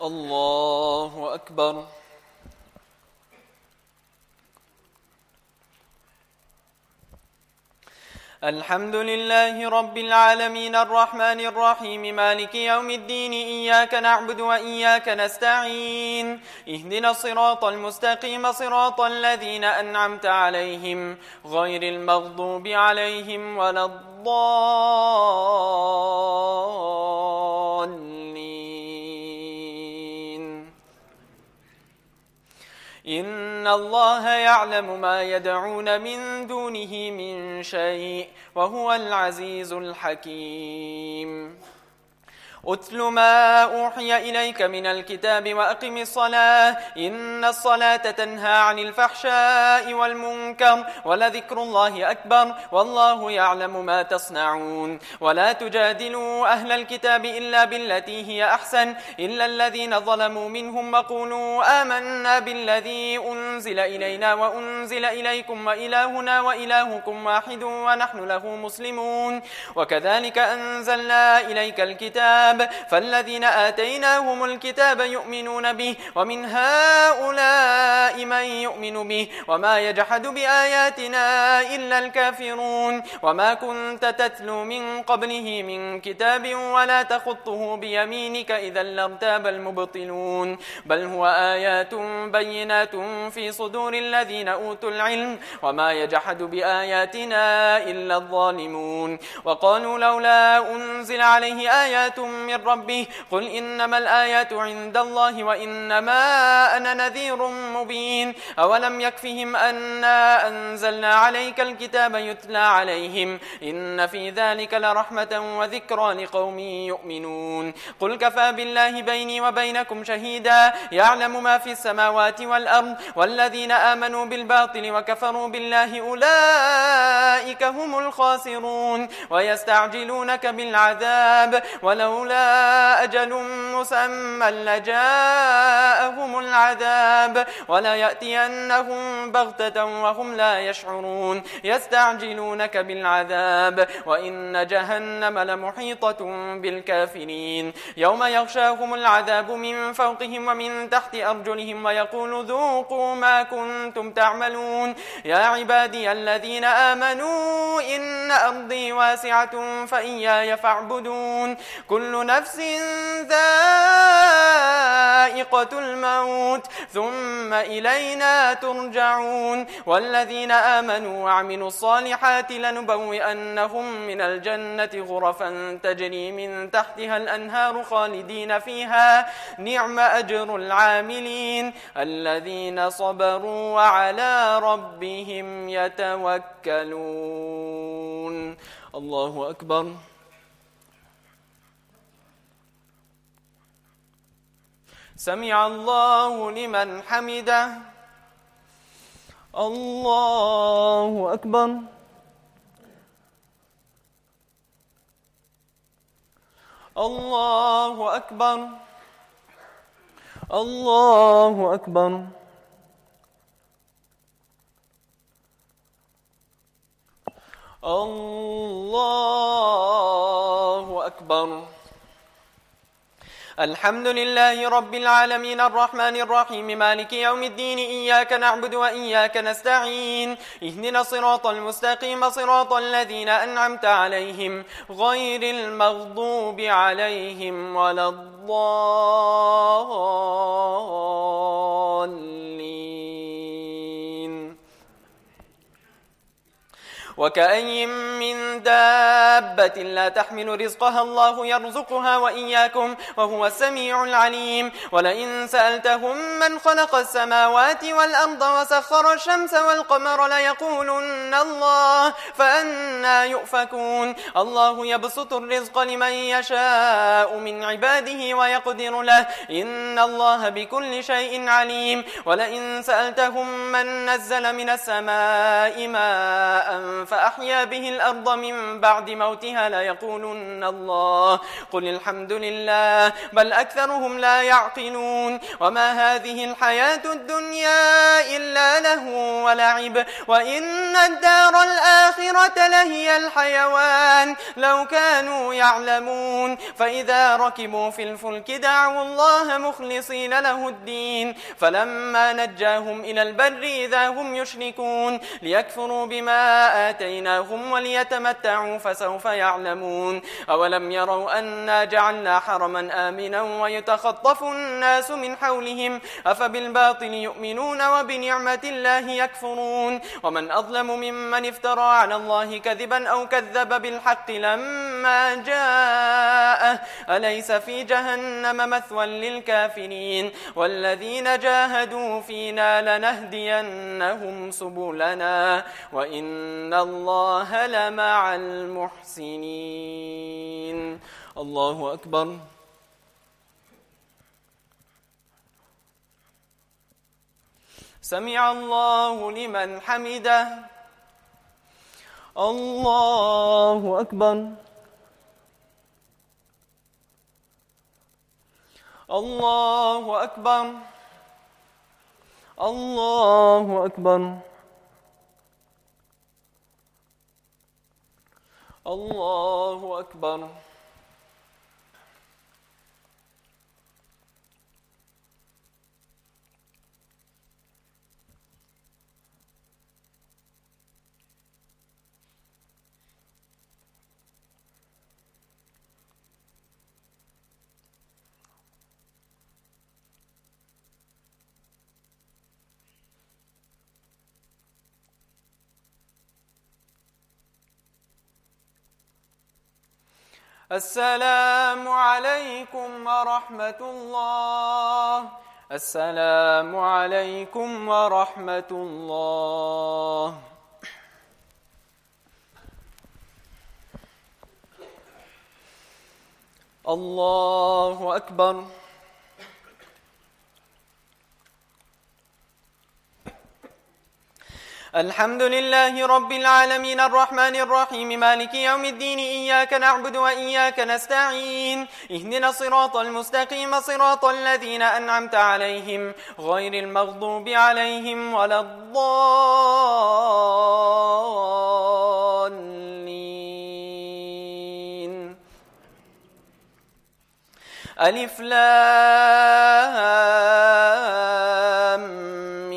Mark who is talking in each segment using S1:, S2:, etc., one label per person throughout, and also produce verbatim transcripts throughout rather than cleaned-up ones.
S1: الله أكبر. الحمد لله رب العالمين الرحمن الرحيم مالك يوم الدين إياك نعبد وإياك نستعين اهدنا الصراط المستقيم صراط الذين أنعمت عليهم غير المغضوب عليهم ولا الضالين. إن الله يعلم ما يدعون من دونه من شيء وهو العزيز الحكيم. أتل ما أوحي إليك من الكتاب وأقم الصلاة إن الصلاة تنهى عن الفحشاء والمنكر ولذكر الله أكبر والله يعلم ما تصنعون. ولا تجادلوا أهل الكتاب إلا بالتي هي أحسن إلا الذين ظلموا منهم وقولوا آمنا بالذي أنزل إلينا وأنزل إليكم وإلهنا وإلهكم واحد ونحن له مسلمون. وكذلك أنزلنا إليك الكتاب فالذين آتيناهم الكتاب يؤمنون به ومن هؤلاء من يؤمن به وما يجحد بآياتنا إلا الكافرون. وما كنت تتلو من قبله من كتاب ولا تخطه بيمينك إذا لارتاب المبطلون بل هو آيات بينات في صدور الذين أوتوا العلم وما يجحد بآياتنا إلا الظالمون. وقالوا لولا أنزل عليه آيات من ربه قل إنما الآيات عند الله وإنما أنا نذير مبين. أولم يكفهم أنا أنزلنا عليك الكتاب يتلى عليهم إن في ذلك لرحمة وذكرى لقوم يؤمنون. قل كفى بالله بيني وبينكم شهيدا يعلم ما في السماوات والأرض والذين آمنوا بالباطل وكفروا بالله أولئك هم الخاسرون. ويستعجلونك بالعذاب ولولا أجل مسمى لجاءهم العذاب ولا يأتينهم بغتة وهم لا يشعرون. يستعجلونك بالعذاب وإن جهنم لمحيطة بالكافرين. يوم يغشاهم العذاب من فوقهم ومن تحت أرجلهم ويقول ذوقوا ما كنتم تعملون. يا عبادي الذين آمنوا إن أرضي واسعة فإياي فاعبدون. كل نفس ذائقة الموت ثم إلينا ترجعون. والذين آمنوا وعملوا الصالحات لنبوئنهم من الجنة غرفا تجري من تحتها الأنهار خالدين فيها نعم أجر العاملين الذين صبروا وعلى ربهم يتوكلون. الله أكبر. سمع الله لمن حمده. الله أكبر. الله أكبر. الله أكبر. الله أكبر. الحمد لله رب العالمين الرحمن الرحيم مالك يوم الدين إياك نعبد وإياك نستعين اهدنا الصراط المستقيم صراط الذين أنعمت عليهم غير المغضوب عليهم ولا الضالين. وكأي من دابة لا تحمل رزقها الله يرزقها وإياكم وهو السميع العليم. ولئن سألتهم من خلق السماوات والأرض وسخر الشمس والقمر ليقولن الله فأنى يؤفكون. الله يبسط الرزق لمن يشاء من عباده ويقدر له إن الله بكل شيء عليم. ولئن سألتهم من نزل من السماء ماء فأحيا به الأرض من بعد موتها ليقولن الله قل الحمد لله بل أكثرهم لا يعقلون وما هذه الحياة الدنيا إلا لهو ولعب وإن الدار الآخرة لهي الحيوان لو كانوا يعلمون فإذا ركبوا في الفلك دعوا الله مخلصين له الدين فلما نجاهم إلى البر إذا هم يشركون ليكفروا بما آتيناهم وليتمتعوا فسوف يعلمون أولم يروا أنا جعلنا حرما آمنا ويتخطف الناس من حولهم أفبالباطل يؤمنون وبنعمة الله يكفرون ومن أظلم ممن افترى على الله كذبا أو كذب بالحق لما جاءه أليس في جهنم مثوى للكافرين والذين جاهدوا فينا لنهدينهم سبلنا وإن الله لمع المحسنين. الله أكبر. سمع الله لمن حمده. الله أكبر. الله أكبر. الله أكبر. الله أكبر. السلام عليكم ورحمة الله. السلام عليكم ورحمة الله. الله أكبر. الحمد لله رب العالمين الرحمن الرحيم مالك يوم الدين إياك نعبد وإياك نستعين اهدنا الصراط المستقيم صراط الذين أنعمت عليهم غير المغضوب عليهم ولا الضالين. ألف لام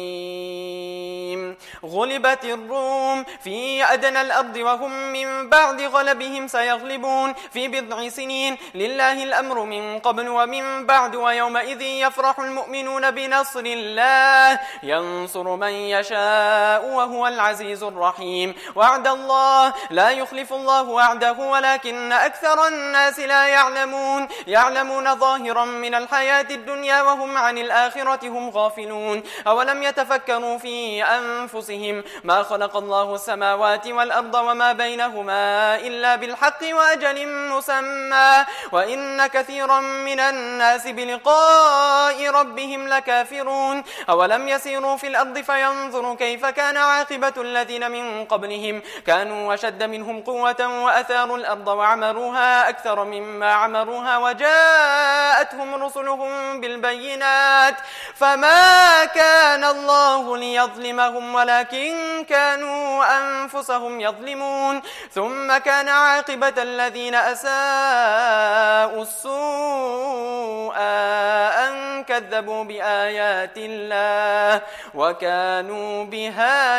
S1: غلبت الروم في أدنى الأرض وهم من بعد غلبهم سيغلبون في بضع سنين لله الأمر من قبل ومن بعد ويومئذ يفرح المؤمنون بنصر الله ينصر من يشاء وهو العزيز الرحيم. وعد الله لا يخلف الله وعده ولكن أكثر الناس لا يعلمون يعلمون ظاهرا من الحياة الدنيا وهم عن الآخرة هم غافلون. أولم يتفكروا في أنفسهم ما خلق الله السماوات والأرض وما بينهما إلا بالحق وأجل مسمى وإن كثيرا من الناس بلقاء ربهم لكافرون. أولم يسيروا في الأرض فينظروا كيف كان عاقبة الذين من قبلهم كانوا أشد منهم قوة وأثاروا الأرض وعمروها أكثر مما عمروها وجاءتهم رسلهم بالبينات فما كان الله ليظلمهم ولكن كانوا أنفسهم يظلمون. ثم كان عاقبة الذين أساءوا السوء أن كذبوا بآيات الله وكانوا بها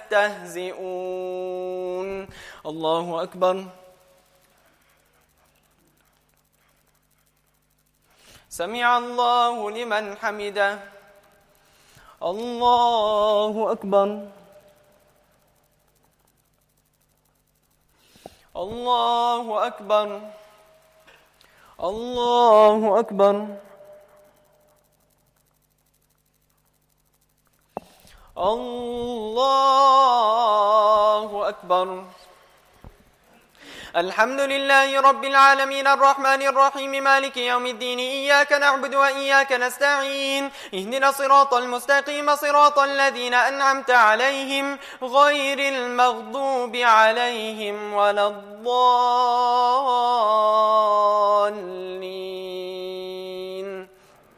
S1: يستهزئون. الله أكبر. سمع الله لمن حمده. الله أكبر. الله أكبر. الله أكبر. الله أكبر. الحمد لله رب العالمين الرحمن الرحيم مالك يوم الدين إياك نعبد وإياك نستعين اهدنا الصراط المستقيم صراط الذين أنعمت عليهم غير المغضوب عليهم ولا الضالين.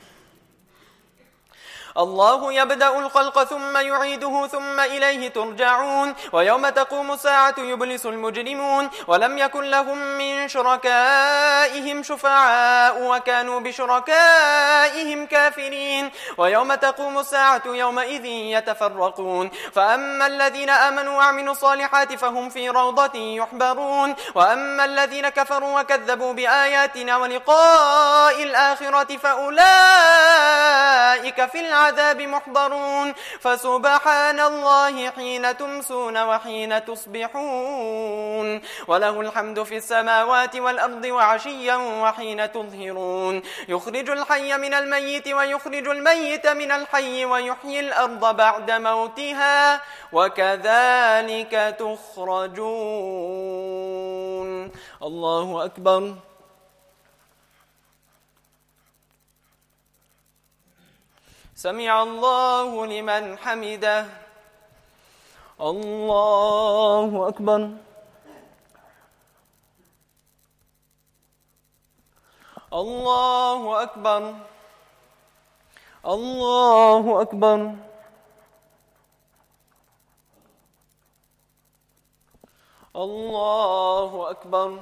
S1: الله يبدأ الخلق ثم يعيده ثم إليه ترجعون ويوم تقوم الساعة يبلس المجرمون ولم يكن لهم من شركائهم شفعاء وكانوا بشركائهم كافرين ويوم تقوم الساعة يومئذ يتفرقون فأما الذين آمنوا وعملوا الصالحات فهم في روضة يحبرون وأما الذين كفروا وكذبوا بآياتنا ولقاء الآخرة فأولئك في العذاب العذاب محضرون فسبحان الله حين تمسون وحين تصبحون وله الحمد في السماوات والأرض وعشيا وحين تظهرون يخرج الحي من الميت ويخرج الميت من الحي ويحيي الأرض بعد موتها وكذلك تخرجون. الله أكبر. سمع الله لمن حمده. الله أكبر. الله أكبر. الله أكبر. الله أكبر.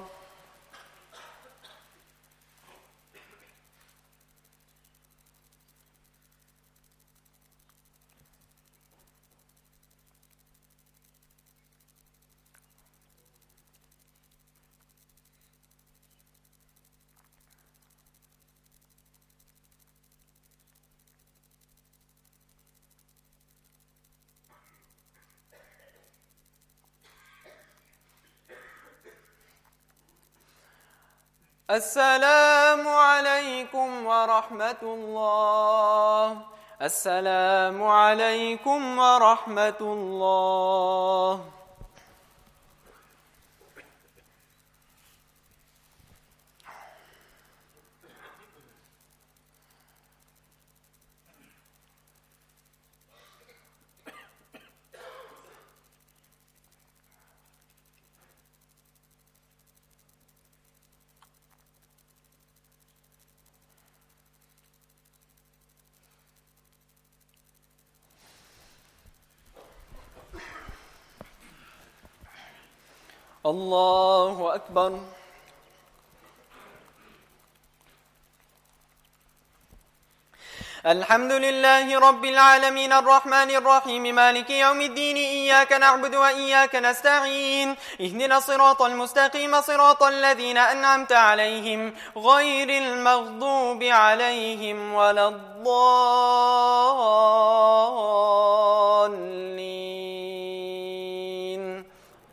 S1: السلام عليكم ورحمة الله. السلام عليكم ورحمة الله. الله أكبر. الحمد لله رب العالمين الرحمن الرحيم مالك يوم الدين إياك نعبد وإياك نستعين اهدنا الصراط المستقيم صراط الذين أنعمت عليهم غير المغضوب عليهم ولا الضالين.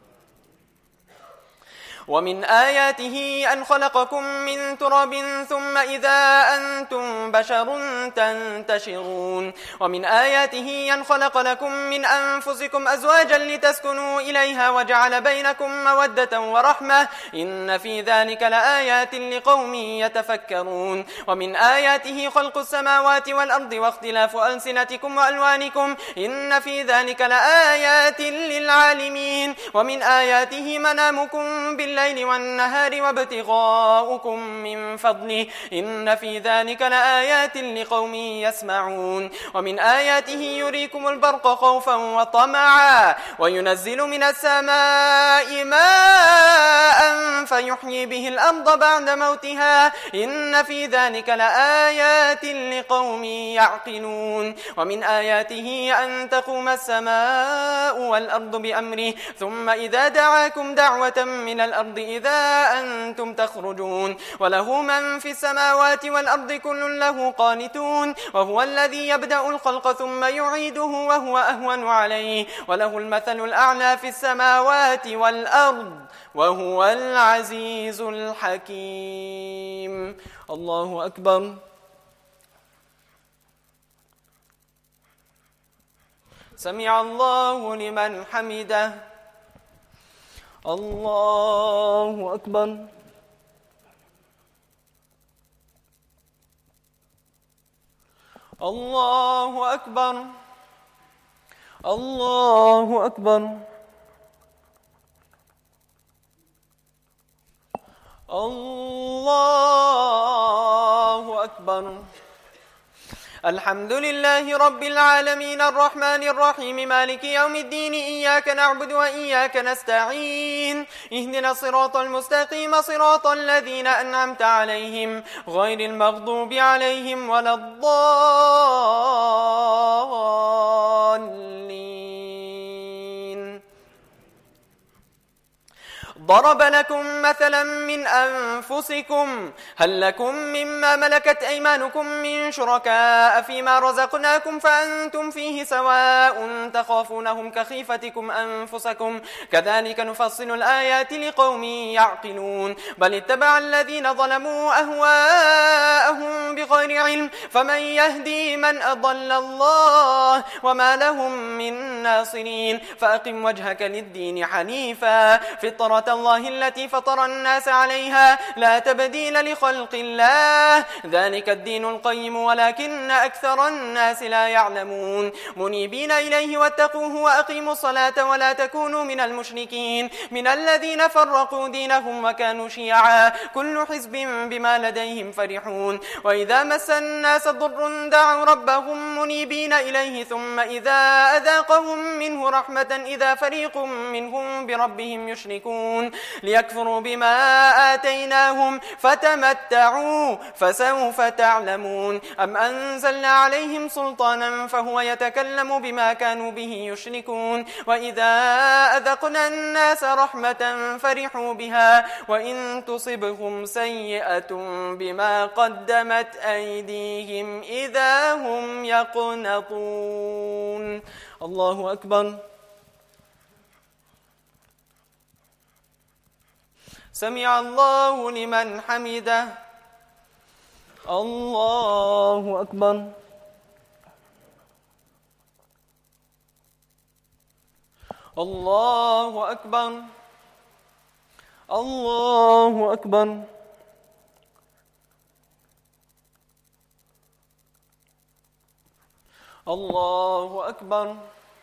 S1: ومن آياته أن خلقكم من تراب ثم إذا أنتم بشر تنتشرون ومن آياته أن خلق لكم من أنفسكم أزواجا لتسكنوا إليها وجعل بينكم مودة ورحمة إن في ذلك لآيات لقوم يتفكرون. ومن آياته خلق السماوات والأرض واختلاف ألسنتكم وألوانكم إن في ذلك لآيات للعالمين. ومن آياته منامكم بالليل والنهار وابتغاؤكم من فضله إن في ذلك لآيات لقوم يسمعون. ومن آياته يريكم البرق خوفا وطمعا وينزل من السماء ماء فيحيي به الأرض بعد موتها إن في ذلك لآيات لقوم يعقلون. ومن آياته أن تقوم السماء والأرض بأمره ثم إذا دعاكم دعوة من الأرض إذا أنتم تخرجون وله من في السماوات والأرض كل له قانتون وهو الذي يبدأ الخلق ثم يعيده وهو أهون عليه وله المثل الأعلى في السماوات والأرض وهو العزيز الحكيم. الله أكبر. سمع الله لمن حمده. الله أكبر. الله أكبر. الله أكبر. الله أكبر. الحمد لله رب العالمين الرحمن الرحيم مالك يوم الدين إياك نعبد وإياك نستعين اهدنا الصراط المستقيم صراط الذين أنعمت عليهم غير المغضوب عليهم ولا الضالين. ضرب لكم مثلا من أنفسكم هل لكم مما ملكت أيمانكم من شركاء فيما رزقناكم فأنتم فيه سواء تخافونهم كخيفتكم أنفسكم كذلك نفصل الآيات لقوم يعقلون بل اتبع الذين ظلموا أهواءهم بغير علم فمن يهدي من أضل الله وما لهم من ناصرين فأقم وجهك للدين حنيفا فطرة الله التي فطر الناس عليها لا تبديل لخلق الله ذلك الدين القيم ولكن أكثر الناس لا يعلمون منيبين إليه واتقوه وأقيموا الصلاة ولا تكونوا من المشركين من الذين فرقوا دينهم وكانوا شيعا كل حزب بما لديهم فرحون وإذا مس الناس ضر دعوا ربهم منيبين إليه ثم إذا أذاقهم منه رحمة إذا فريق منهم بربهم يشركون ليكفروا بما آتيناهم فتمتعوا فسوف تعلمون أم أنزلنا عليهم سلطانا فهو يتكلم بما كانوا به يشركون وإذا أذقنا الناس رحمة فرحوا بها وإن تصبهم سيئة بما قدمت أيديهم إذا هم يقنطون. الله أكبر. سمع الله لمن حمده. الله أكبر. الله أكبر. الله أكبر. الله أكبر.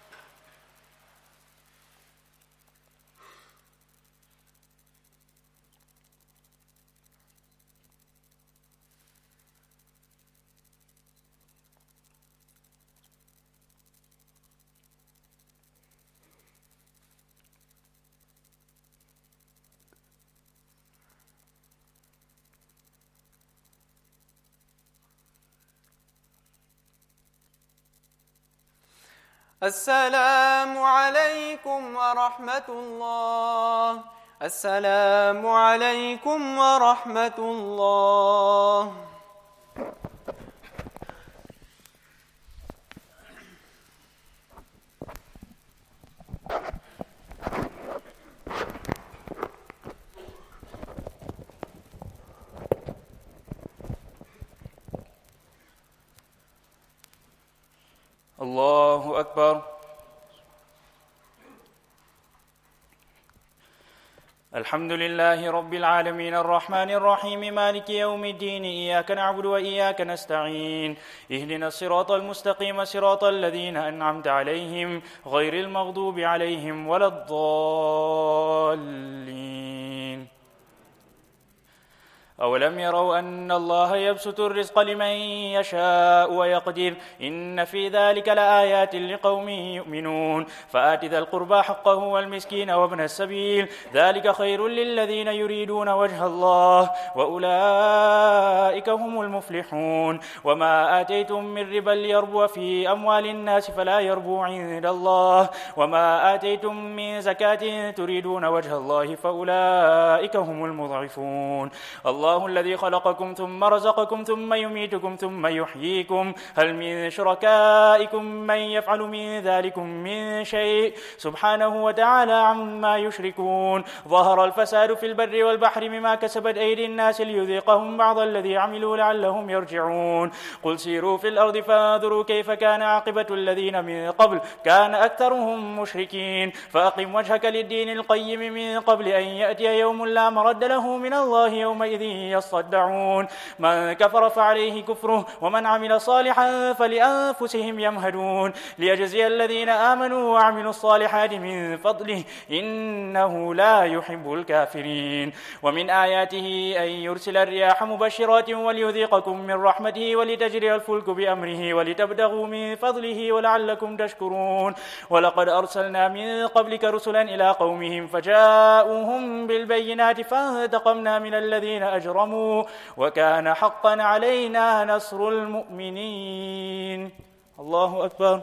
S1: السلام عليكم ورحمة الله. السلام عليكم ورحمة الله.
S2: الله أكبر. الحمد لله رب العالمين الرحمن الرحيم مالك يوم الدين إياك نعبد وإياك نستعين اهدنا الصراط المستقيم صراط الذين أنعمت عليهم غير المغضوب عليهم ولا الضالين. أولم يروا أن الله يبسط الرزق لمن يشاء ويقدر إن في ذلك لآيات لقوم يؤمنون فآت ذا القربى حقه والمسكين وابن السبيل ذلك خير للذين يريدون وجه الله وأولئك هم المفلحون وما آتيتم من ربا ليربو في أموال الناس فلا يربو عند الله وما آتيتم من زكاة تريدون وجه الله فأولئك هم المضعفون. الله الله الذي خلقكم ثم رزقكم ثم يميتكم ثم يحييكم هل من شركائكم من يفعل من ذلكم من شيء سبحانه وتعالى عما يشركون ظهر الفساد في البر والبحر مما كسبت أيدي الناس ليذيقهم بعض الذي عملوا لعلهم يرجعون قل سيروا في الأرض فانظروا كيف كان عاقبة الذين من قبل كان أكثرهم مشركين فأقم وجهك للدين القيم من قبل أن يأتي يوم لا مرد له من الله يومئذ يصدعون من كفر فعليه كفره ومن عمل صالحا فلأنفسهم يمهدون ليجزي الذين آمنوا وعملوا الصالحات من فضله إنه لا يحب الكافرين ومن آياته أن يرسل الرياح مبشرات وليذيقكم من رحمته ولتجري الفلك بأمره ولتبتغوا من فضله ولعلكم تشكرون ولقد أرسلنا من قبلك رسلا إلى قومهم فجاءوهم بالبينات فانتقمنا من الذين أجرموا وكان حقا علينا نصر المؤمنين الله أكبر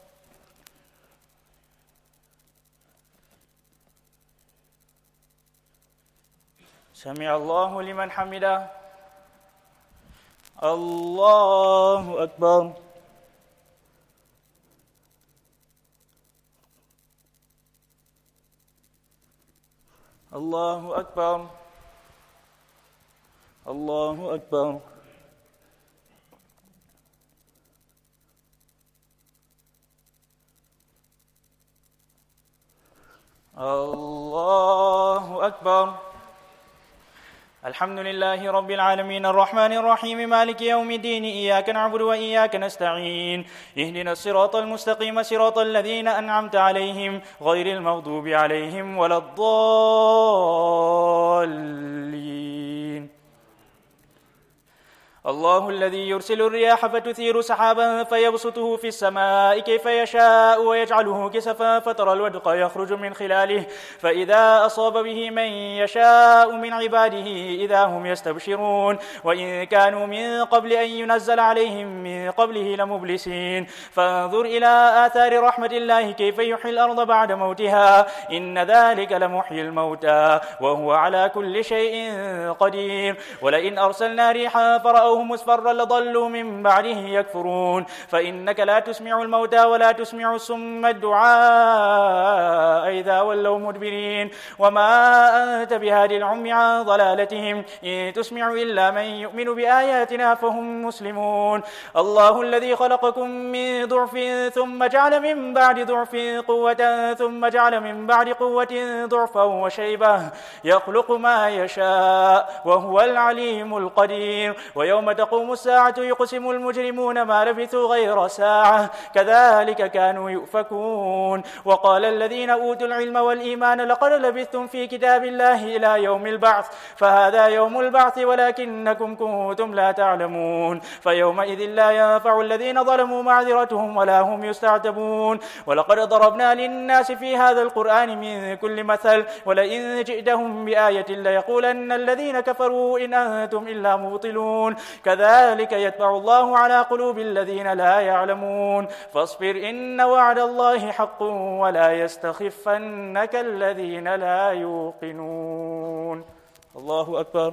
S2: سمع الله لمن حمده الله أكبر الله أكبر الله أكبر الله أكبر الحمد لله رب العالمين الرحمن الرحيم مالك يوم الدين إياك نعبد وإياك نستعين اهدنا الصراط المستقيم صراط الذين أنعمت عليهم غير المغضوب عليهم ولا الضالين الله الذي يرسل الرياح فتثير سحابا فيبسطه في السماء كيف يشاء ويجعله كسفا فترى الودق يخرج من خلاله فإذا أصاب به من يشاء من عباده إذا هم يستبشرون وإن كانوا من قبل أن ينزل عليهم من قبله لمبلسين فانظر إلى آثار رحمة الله كيف يحيي الأرض بعد موتها إن ذلك لمحيي الموتى وهو على كل شيء قدير ولئن أرسلنا ريحا فرأوه مصفرا لظلوا من بعده يكفرون فإنك لا تسمع الموتى ولا تسمع الصم الدعاء إذا ولوا مدبرين وما أنت بهادي العمي عن ضلالتهم إن تسمع إلا من يؤمن بآياتنا فهم مسلمون الله الذي خلقكم من ضعف ثم جعل من بعد ضعف قوة ثم جعل من بعد قوة ضعفا وشيبة يخلق ما يشاء وهو العليم القدير ويوم تقوم الساعة يقسم المجرمون ما لبثوا غير ساعة كذلك كانوا يؤفكون وقال الذين أوتوا العلم والإيمان لقد لبثتم في كتاب الله إلى يوم البعث فهذا يوم البعث ولكنكم كنتم لا تعلمون فيومئذ لا ينفع الذين ظلموا معذرتهم ولا هم يستعتبون ولقد ضربنا للناس في هذا القرآن من كل مثل ولئن جئتهم بآية ليقولن الذين كفروا إن أنتم إلا مبطلون كذلك يتبع الله على قلوب الذين لا يعلمون فاصبر إن وعد الله حق ولا يستخفنك الذين لا يوقنون الله أكبر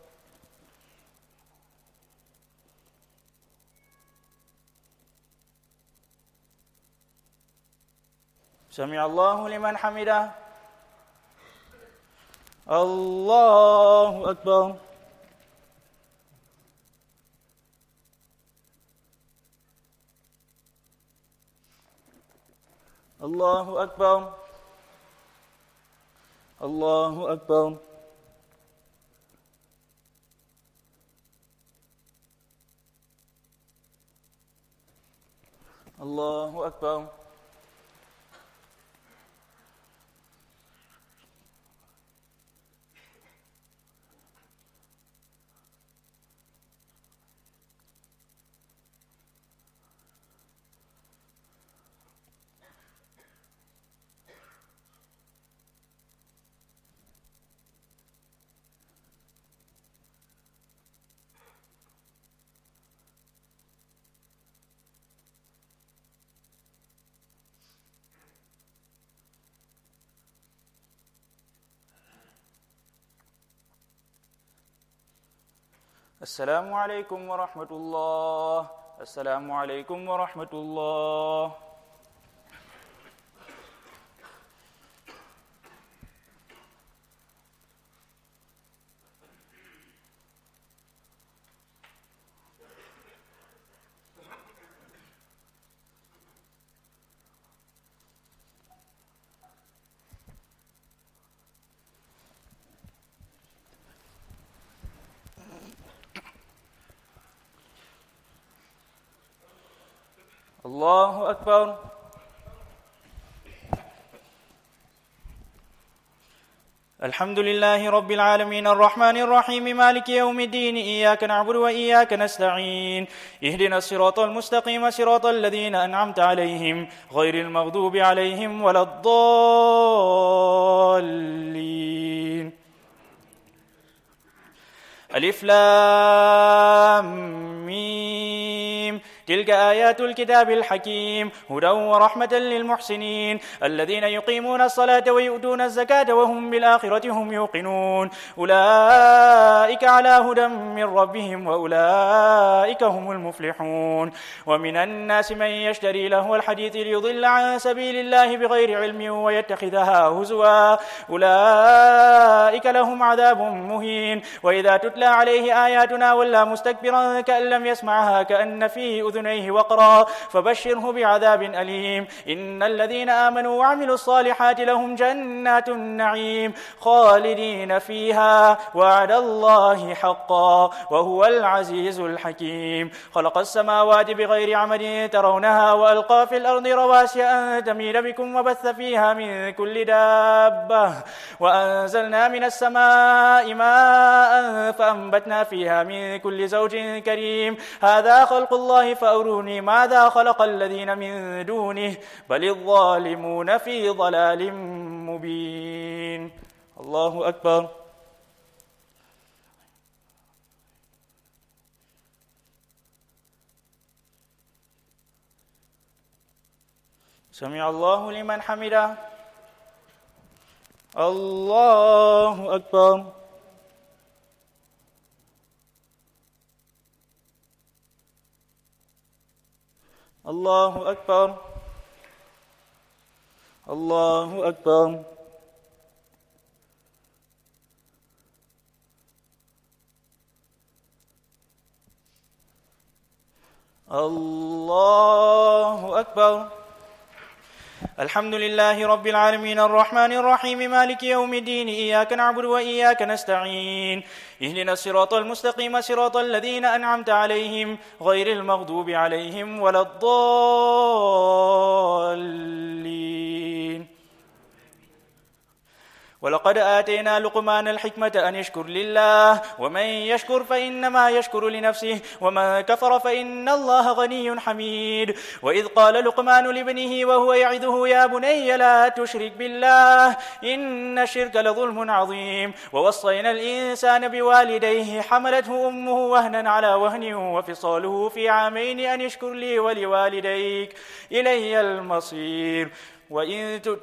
S2: سمع الله لمن حمده الله أكبر الله أكبر الله أكبر الله أكبر السلام عليكم ورحمة الله. السلام عليكم ورحمة الله. الله أكبر. الحمد لله رب العالمين الرحمن الرحيم مالك يوم الدين إياك نعبد وإياك نستعين اهدنا الصراط المستقيم صراط الذين أنعمت عليهم غير المغضوب عليهم ولا الضالين. ألف لام ميم تلك آيات الكتاب الحكيم هدى ورحمة للمحسنين الذين يقيمون الصلاة ويؤتون الزكاة وهم بالآخرة هم يوقنون أولئك على هدى من ربهم وأولئك هم المفلحون. ومن الناس من يشتري لهو الحديث ليضل عن سبيل الله بغير علم ويتخذها هزوا أولئك لهم عذاب مهين. وإذا تتلى عليه آياتنا ولى مستكبرا كأن لم يسمعها كأن في أذنيه وقرا فبشره بعذاب أليم. إن الذين آمنوا وعملوا الصالحات لهم جنات النعيم خالدين فيها وعد الله حقا وهو العزيز الحكيم. خلق السماوات بغير عمد ترونها وألقى في الأرض رواسي أن تميد بكم وبث فيها من كل دابة وأنزلنا من السماء ماء فأنبتنا فيها من كل زوج كريم. هذا خلق الله فأروني ماذا خلق الذين من دونه بل الظالمون في ضلال مبين. الله أكبر. سمع الله لمن حمده. الله أكبر. الله أكبر. الله أكبر. الله أكبر. الحمد لله رب العالمين الرحمن الرحيم مالك يوم الدين إياك نعبد وإياك نستعين اهدنا الصراط المستقيم صراط الذين أنعمت عليهم غير المغضوب عليهم ولا الضالين. ولقد آتينا لقمان الحكمة أن يشكر لله ومن يشكر فإنما يشكر لنفسه ومن كفر فإن الله غني حميد. وإذ قال لقمان لابنه وهو يعظه يا بني لا تشرك بالله إن الشرك لظلم عظيم. ووصينا الإنسان بوالديه حملته أمه وهنا على وهن وفصاله في عامين أن يشكر لي ولوالديك إلي المصير. وإن ت...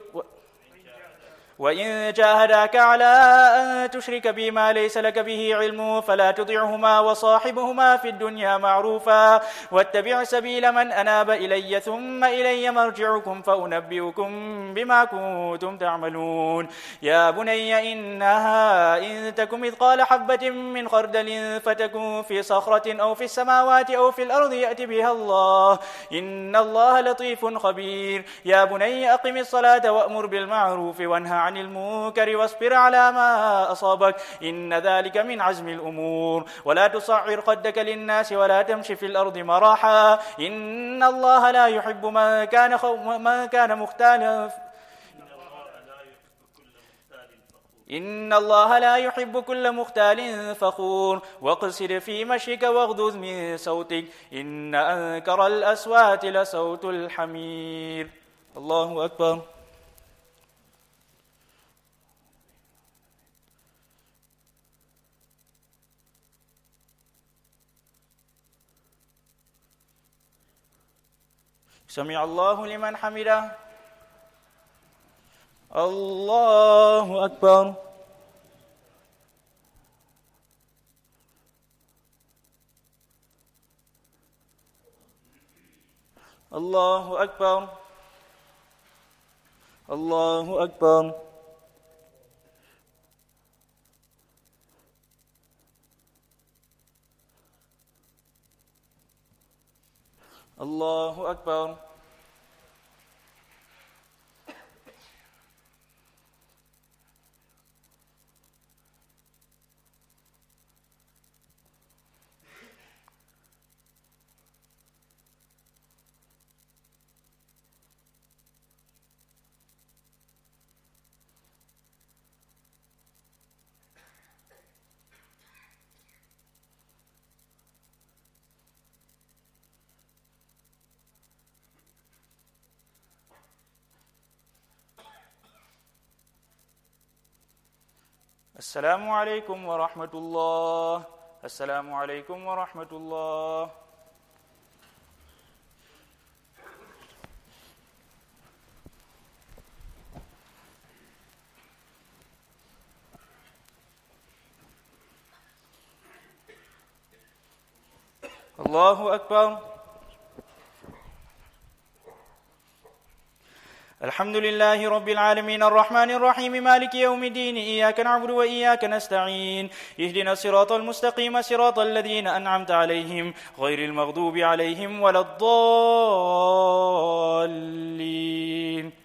S2: وإن جاهداك على أن تشرك بي ما ليس لك به علم فلا تطعهما وصاحبهما في الدنيا معروفا واتبع سبيل من أناب إلي ثم إلي مرجعكم فأنبئكم بما كنتم تعملون. يا بني إنها إن تك مثقال حبة من خردل فتكن في صخرة أو في السماوات أو في الأرض يأت بها الله إن الله لطيف خبير. يا بني أقم الصلاة وأمر بالمعروف وانهى عن المنكر واصبر على ما أصابك إن ذلك من عزم الأمور. ولا تصعر خدك للناس ولا تمشي في الأرض مراحا إن الله لا يحب من كان, من كان مختالا إن الله لا يحب كل مختال فخور. واقصد في مشيك واغضض من صوتك إن أنكر الأصوات لصوت الحمير. الله أكبر. سمع الله لمن حمده. الله أكبر. الله أكبر الله أكبر الله أكبر السلام عليكم ورحمة الله. السلام عليكم ورحمة الله. الله أكبر. الحمد لله رب العالمين الرحمن الرحيم مالك يوم الدين إياك نعبد وإياك نستعين اهدنا الصراط المستقيم صراط الذين أنعمت عليهم غير المغضوب عليهم ولا الضالين.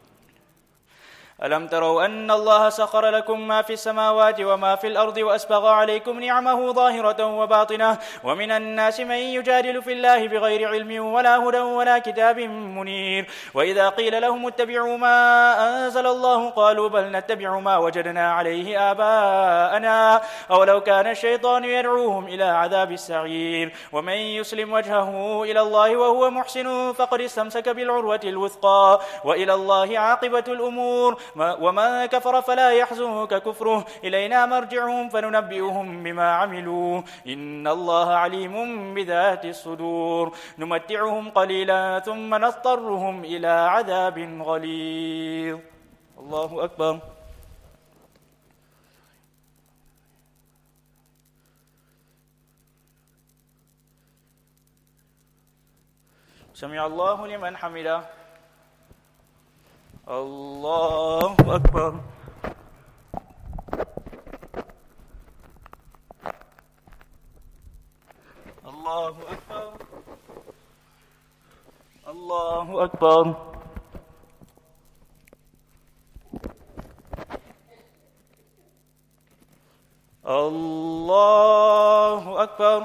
S2: ألم تروا أن الله سخر لكم ما في السماوات وما في الأرض وأسبغ عليكم نعمه ظاهرة وباطنة ومن الناس من يجادل في الله بغير علم ولا هدى ولا كتاب منير وإذا قيل لهم اتبعوا ما أنزل الله قالوا بل نتبع ما وجدنا عليه آباءنا أولو كان الشيطان يدعوهم إلى عذاب السعير ومن يسلم وجهه إلى الله وهو محسن فقد استمسك بالعروة الوثقى وإلى الله عاقبة الأمور ومن كفر فلا يحزنك كفره إلينا مرجعهم فننبئهم بما عملوا إن الله عليم بذات الصدور نمتعهم قليلا ثم نضطرهم إلى عذاب غليظ. الله أكبر. سمع الله لمن حمده. الله أكبر. الله أكبر. الله أكبر. الله أكبر.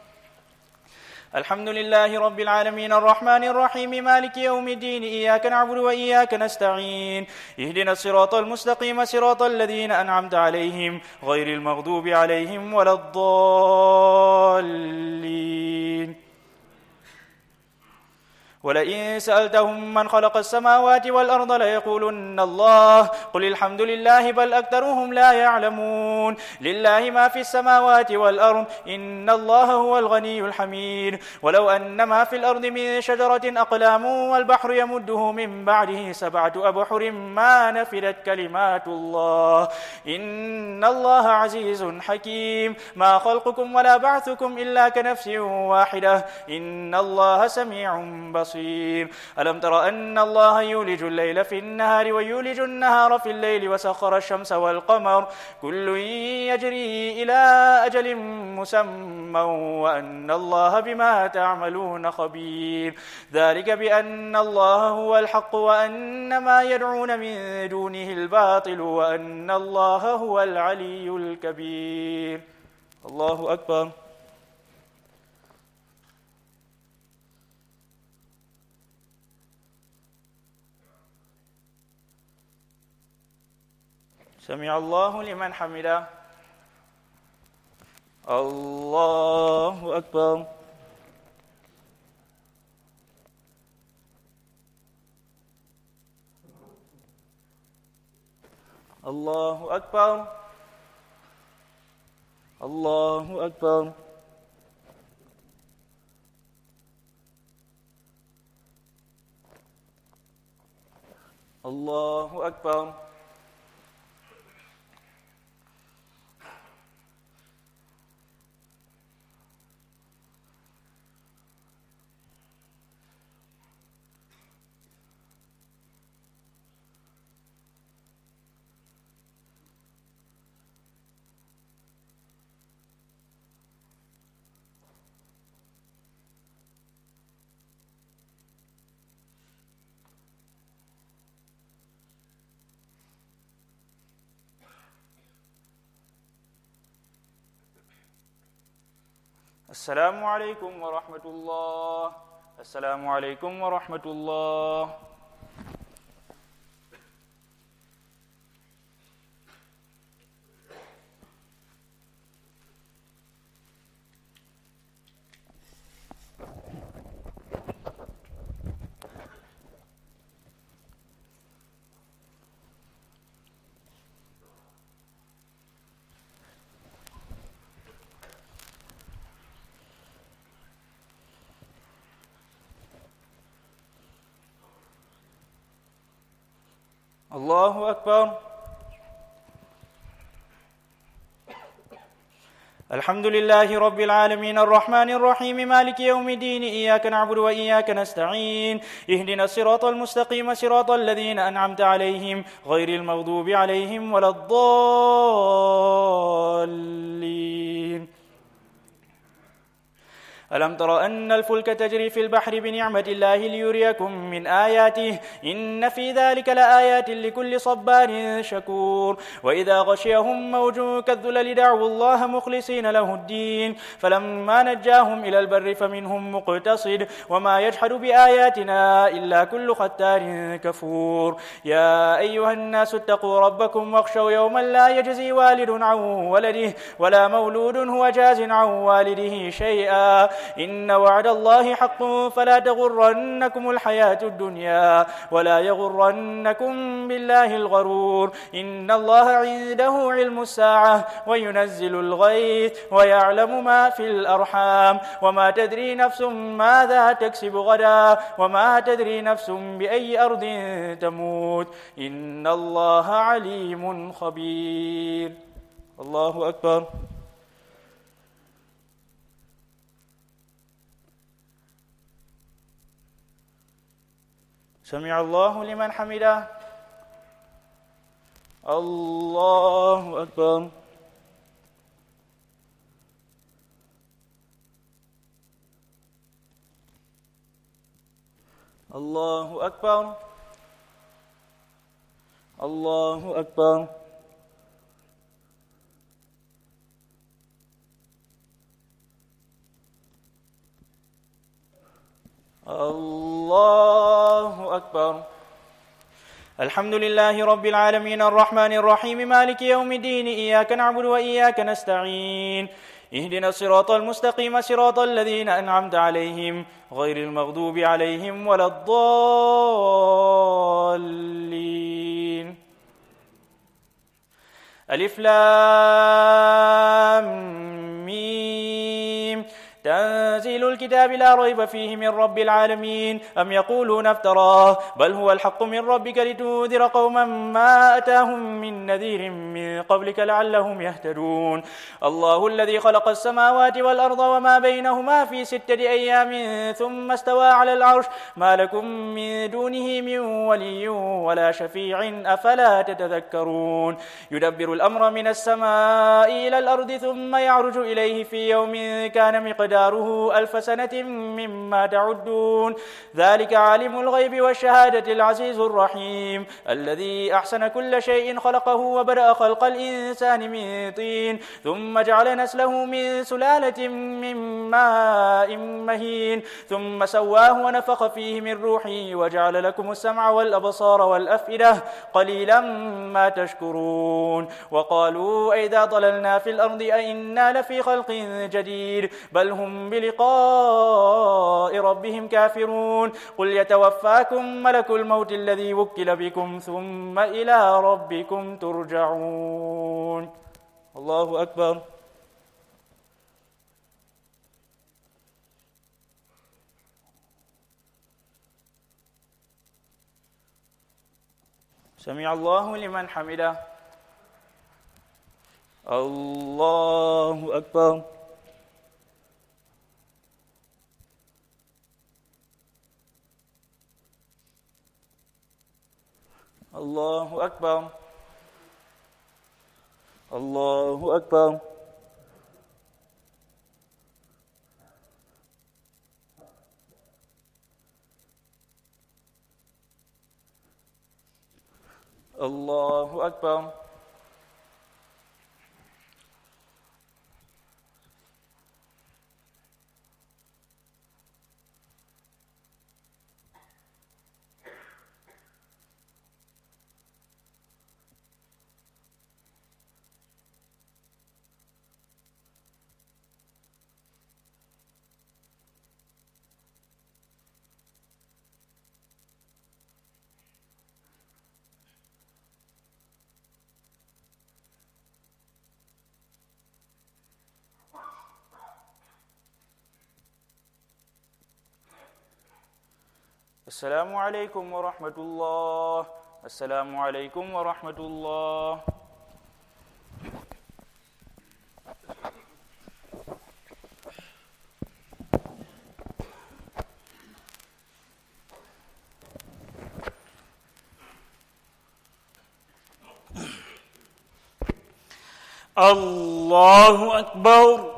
S2: الحمد لله رب العالمين الرحمن الرحيم مالك يوم الدين إياك نعبد وإياك نستعين اهدنا الصراط المستقيم صراط الذين أنعمت عليهم غير المغضوب عليهم ولا الضالين. ولئن سألتهم من خلق السماوات والأرض ليقولن الله قل الحمد لله بل أكثرهم لا يعلمون لله ما في السماوات والأرض إن الله هو الغني الحميد ولو أن ما في الأرض من شجرة أقلام والبحر يمده من بعده سبعة أبحر ما نفدت كلمات الله إن الله عزيز حكيم ما خلقكم ولا بعثكم إلا كنفس واحدة إن الله سميع بصير. ألم تر أن الله يولج الليل في النهار ويولج النهار في الليل وسخر الشمس والقمر كل يجري إلى أجل مسمى وأن الله بما تعملون خبير ذلك بأن الله هو الحق وأن ما يدعون من دونه الباطل وأن الله هو العلي الكبير. الله أكبر. سمع الله لمن حمده. الله أكبر. الله أكبر. الله أكبر. الله أكبر. السلام عليكم ورحمة الله. السلام عليكم ورحمة الله. الله أكبر. الحمد لله رب العالمين الرحمن الرحيم مالك يوم الدين إياك نعبد وإياك نستعين اهدنا الصراط المستقيم صراط الذين أنعمت عليهم غير المغضوب عليهم ولا الضالين. ألم تر أن الفلك تجري في البحر بنعمة الله ليريكم من آياته إن في ذلك لآيات لكل صبار شكور. وإذا غشيهم موج كالذلل دعوا الله مخلصين له الدين فلما نجاهم إلى البر فمنهم مقتصد وما يجحد بآياتنا إلا كل ختار كفور. يا أيها الناس اتقوا ربكم واخشوا يوما لا يجزي والد عن ولده ولا مولود هو جاز عن والده شيئا إن وعد الله حق فلا تغرنكم الحياة الدنيا ولا يغرنكم بالله الغرور. إن الله عنده علم الساعة وينزل الغيث ويعلم ما في الأرحام وما تدري نفس ماذا تكسب غدا وما تدري نفس بأي أرض تموت إن الله عليم خبير. الله أكبر. سمع الله لمن حمده. الله أكبر. الله أكبر. الله أكبر. الله أكبر. الحمد لله رب العالمين الرحمن الرحيم مالك يوم الدين إياك نعبد وإياك نستعين اهدنا الصراط المستقيم صراط الذين أنعمت عليهم غير المغضوب عليهم ولا الضالين. ألف لام ميم تنزيل الكتاب لا ريب فيه من رب العالمين أم يقولون افتراه بل هو الحق من ربك لتنذر قوما ما أتاهم من نذير من قبلك لعلهم يهتدون. الله الذي خلق السماوات والأرض وما بينهما في ستة أيام ثم استوى على العرش ما لكم من دونه من ولي ولا شفيع أفلا تتذكرون. يدبر الأمر من السماء إلى الأرض ثم يعرج إليه في يوم كان مقداره ألف سنة مما تعدون. ذلك عالم الغيب والشهادة العزيز الرحيم الذي أحسن كل شيء خلقه وبدأ خلق الإنسان من طين ثم جعل نسله من سلالة من ماء مهين ثم سواه ونفخ فيه من روحه وجعل لكم السمع والأبصار والأفئدة قليلا ما تشكرون. وقالوا أئذا ضللنا في الأرض أئنا لفي خلق جديد بل هم بلقاء ربهم كافرون. قل يتوفاكم ملك الموت الذي وكل بكم ثم إلى ربكم ترجعون. الله أكبر. سمع الله لمن حمده. الله أكبر. الله أكبر. الله أكبر. الله أكبر. السلام عليكم ورحمة الله. السلام عليكم ورحمة الله. الله أكبر.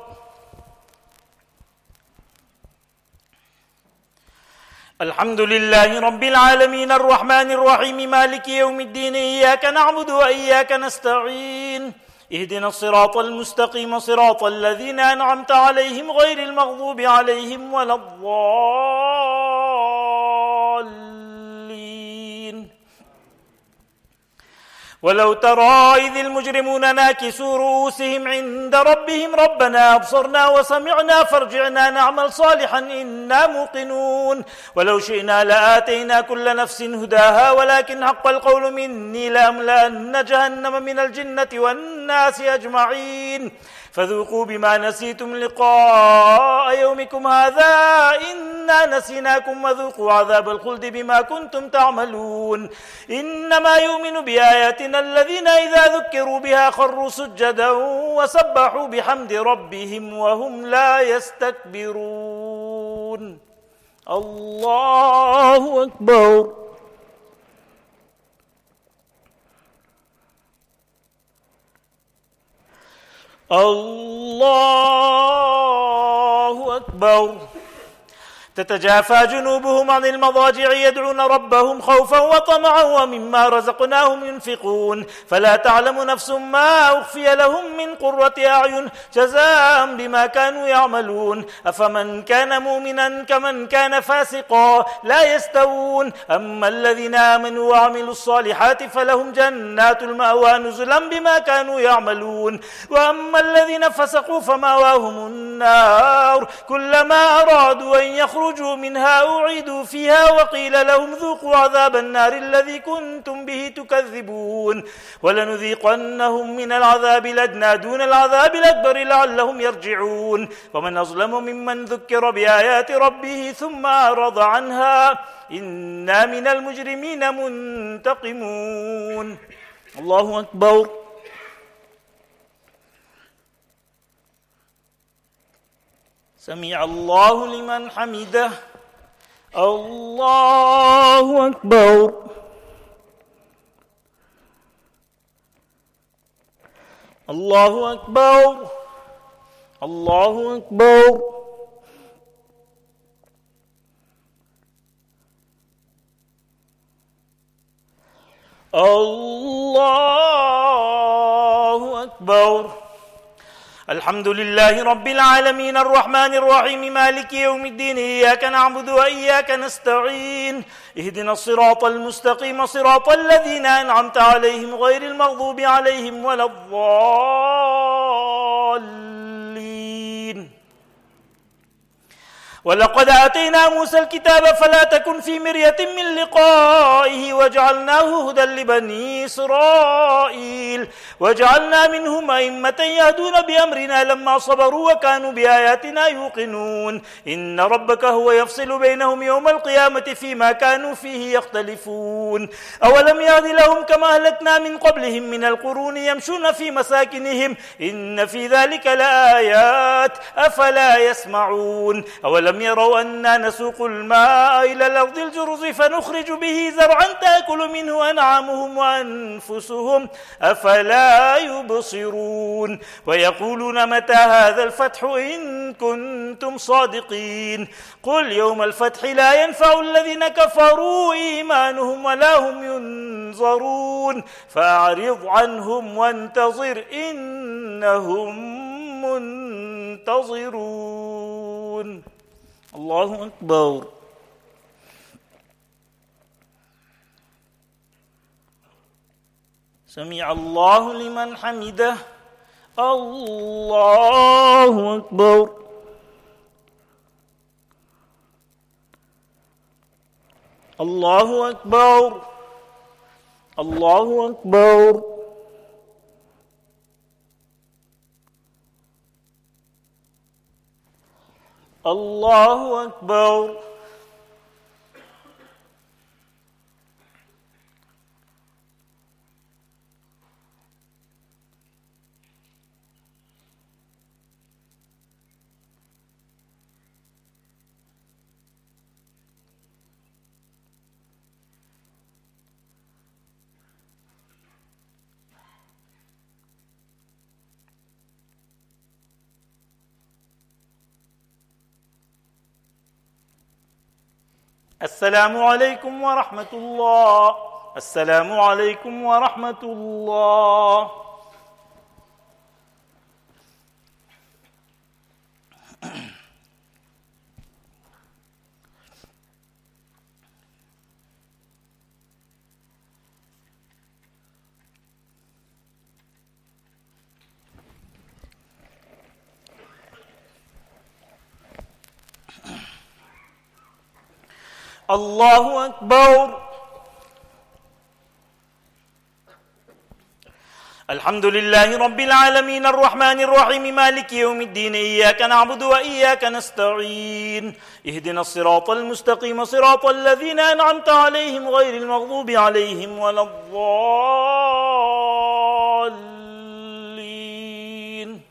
S2: الحمد لله رب العالمين الرحمن الرحيم مالك يوم الدين إياك نعبد وإياك نستعين اهدنا الصراط المستقيم صراط الذين أنعمت عليهم غير المغضوب عليهم ولا الضالين. ولو ترى إذ المجرمون ناكسوا رؤوسهم عند ربهم ربنا أبصرنا وسمعنا فارجعنا نعمل صالحا إنا موقنون. ولو شئنا لآتينا كل نفس هداها ولكن حق القول مني لأملأن جهنم من الجنة والناس أجمعين فذوقوا بما نسيتم لقاء يومكم هذا إنا نسيناكم وذوقوا عذاب الخلد بما كنتم تعملون. إنما يؤمن بآياتنا الذين إذا ذكروا بها خروا سجدا وسبحوا بحمد ربهم وهم لا يستكبرون. الله أكبر. الله أكبر. تتجافى جنوبهم عن المضاجع يدعون ربهم خوفا وطمعا ومما رزقناهم ينفقون فلا تعلم نفس ما أخفي لهم من قرة أعين جزاء بما كانوا يعملون. أفمن كان مؤمنا كمن كان فاسقا لا يستوون. أما الذين آمنوا وعملوا الصالحات فلهم جنات المأوى نزلا بما كانوا يعملون. وأما الذين فسقوا فمأواهم النار كلما أرادوا أن يخرجوا منها أعيدوا فيها وقيل لهم ذوقوا عذاب النار الذي كنتم به تكذبون. ولنذيقنهم من العذاب الأدنى دون العذاب الأكبر لعلهم يرجعون. ومن أظلم ممن ذكر بآيات ربه ثم أعرض عنها إنا من المجرمين منتقمون. الله أكبر. سمع الله لمن حمده. الله أكبر. الله أكبر. الله أكبر. الله أكبر. الحمد لله رب العالمين الرحمن الرحيم مالك يوم الدين إياك نعبد وإياك نستعين اهدنا الصراط المستقيم صراط الذين أنعمت عليهم غير المغضوب عليهم ولا الضالين. ولقد آتينا موسى الكتاب فلا تكن في مرية من لقائه وجعلناه هدى لبني إسرائيل وجعلنا منهم أئمة يهدون بأمرنا لما صبروا وكانوا بآياتنا يوقنون. إن ربك هو يفصل بينهم يوم القيامة فيما كانوا فيه يختلفون. أولم يهد لهم كما أهلكنا من قبلهم من القرون يمشون في مساكنهم إن في ذلك لآيات أفلا يسمعون. أولم لم يروا أنا نسوق الماء إلى الأرض الجرز فنخرج به زرعا تأكل منه أنعامهم وأنفسهم أفلا يبصرون. ويقولون متى هذا الفتح إن كنتم صادقين. قل يوم الفتح لا ينفع الذين كفروا إيمانهم ولا هم ينظرون فأعرض عنهم وانتظر إنهم منتظرون. الله أكبر. سمع الله لمن حمده. الله أكبر. الله أكبر. الله أكبر. الله أكبر. السلام عليكم ورحمة الله. السلام عليكم ورحمة الله. الله أكبر. الحمد لله رب العالمين الرحمن الرحيم مالك يوم الدين إياك نعبد وإياك نستعين اهدنا الصراط المستقيم صراط الذين أنعمت عليهم غير المغضوب عليهم ولا الضالين.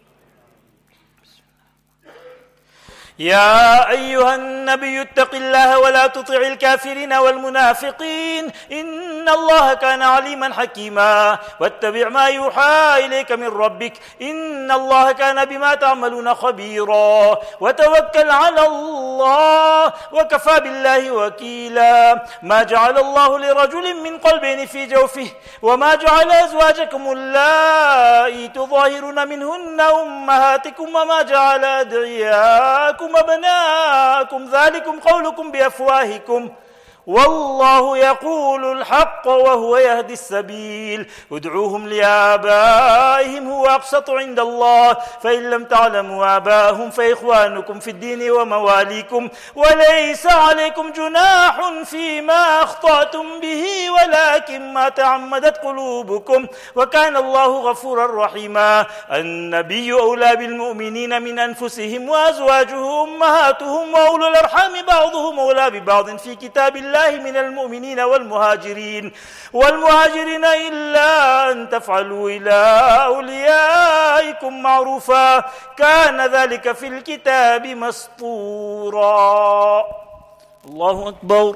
S2: يا أيها النبي اتق الله ولا تطع الكافرين والمنافقين إن الله كان عليما حكيما واتبع ما يوحى إليك من ربك إن الله كان بما تعملون خبيرا وتوكل على الله وكفى بالله وكيلا. ما جعل الله لرجل من قلبين في جوفه وما جعل أزواجكم اللائي تظاهرون منهن أمهاتكم وما جعل أدعياكم أبناءكم ذلكم قولكم بأفواهكم والله يقول الحق وهو يهدي السبيل ادعوهم لآبائهم هو أقسط عند الله فإن لم تعلموا آباءهم فإخوانكم في الدين ومواليكم وليس عليكم جناح فيما أخطأتم به ولكن ما تعمدت قلوبكم وكان الله غفورا رحيما. النبي أولى بالمؤمنين من أنفسهم وأزواجه أمهاتهم وأولو الأرحام بعضهم أولى ببعض في كتاب الله من المؤمنين والمهاجرين والمهاجرين إلا أن تفعلوا إلى أوليائكم معروفا كان ذلك في الكتاب مسطورا. الله أكبر.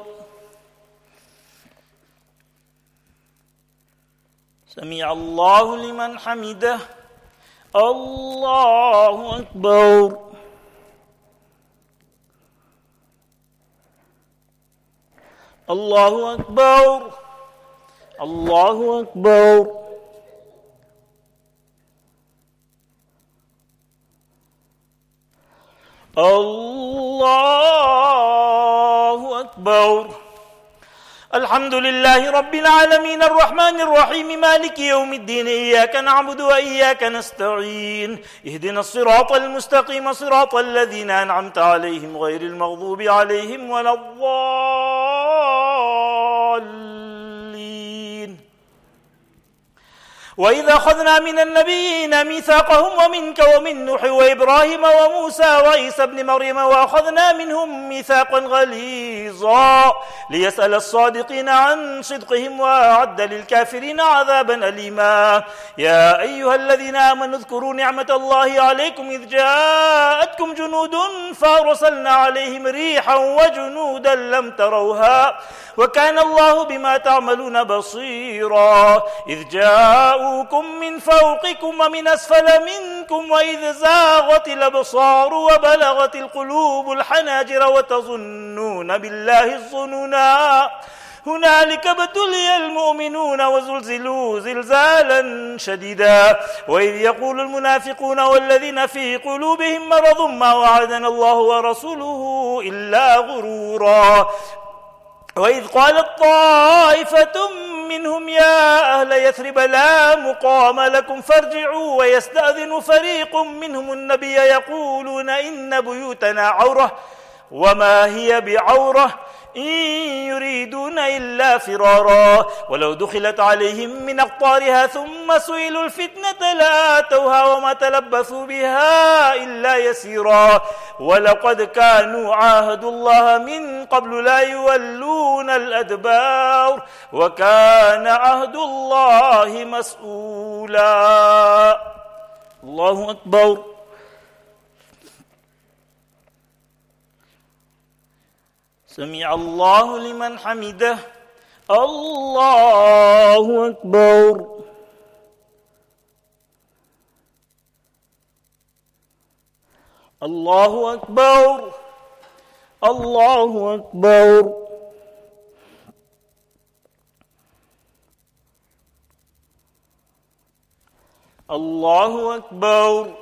S2: سمع الله لمن حمده. الله أكبر. الله أكبر. الله أكبر. الله أكبر. الحمد لله رب العالمين الرحمن الرحيم مالك يوم الدين إياك نعبد وإياك نستعين اهدنا الصراط المستقيم صراط الذين أنعمت عليهم غير المغضوب عليهم ولا الضالين. وإذا أخذنا من النبيين ميثاقهم ومنك ومن نوح وإبراهيم وموسى وعيسى ابن مريم وأخذنا منهم ميثاقا غليظا ليسأل الصادقين عن صدقهم وأعد للكافرين عذابا أليما. يا أيها الذين آمنوا اذكروا نعمة الله عليكم إذ جاءتكم جنود فأرسلنا عليهم ريحا وجنودا لم تروها وكان الله بما تعملون بصيرا. إذ جاءوكم من فوقكم ومن أسفل منكم وإذ زاغت الأبصار وبلغت القلوب الحناجر وتظنون بالله الظنونا هنالك ابتلي المؤمنون وزلزلوا زلزالا شديدا. وإذ يقول المنافقون والذين في قلوبهم مرض ما وعدنا الله ورسوله إلا غرورا. وإذ قالت طائفة منهم يا أهل يثرب لا مقام لكم فارجعوا ويستأذن فريق منهم النبي يقولون إن بيوتنا عورة وما هي بعورة إن يريدون إلا فرارا ولو دخلت عليهم من أقطارها ثم سئلوا الفتنة لآتوها وما تلبثوا بها إلا يسيرا. ولقد كانوا عاهدوا الله من قبل لا يولون الأدبار وكان عهد الله مسؤولا. الله أكبر. سمع الله لمن حمده. الله أكبر. الله أكبر. الله أكبر. الله أكبر.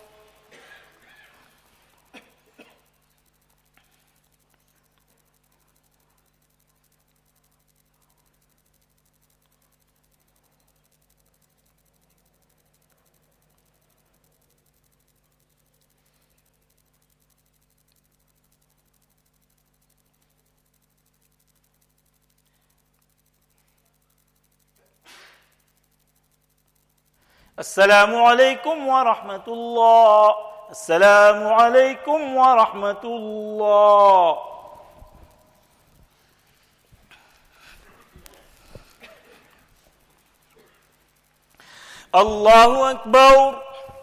S2: السلام عليكم ورحمة الله. السلام عليكم ورحمة الله. الله أكبر.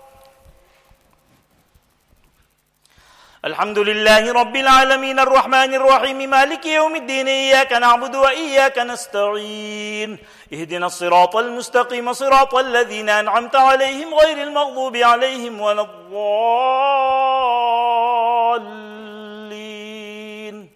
S2: الحمد لله رب العالمين الرحمن الرحيم مالك يوم الدين إياك نعبد وإياك نستعين اهدنا الصراط المستقيم صراط الذين أنعمت عليهم غير المغضوب عليهم ولا الضالين.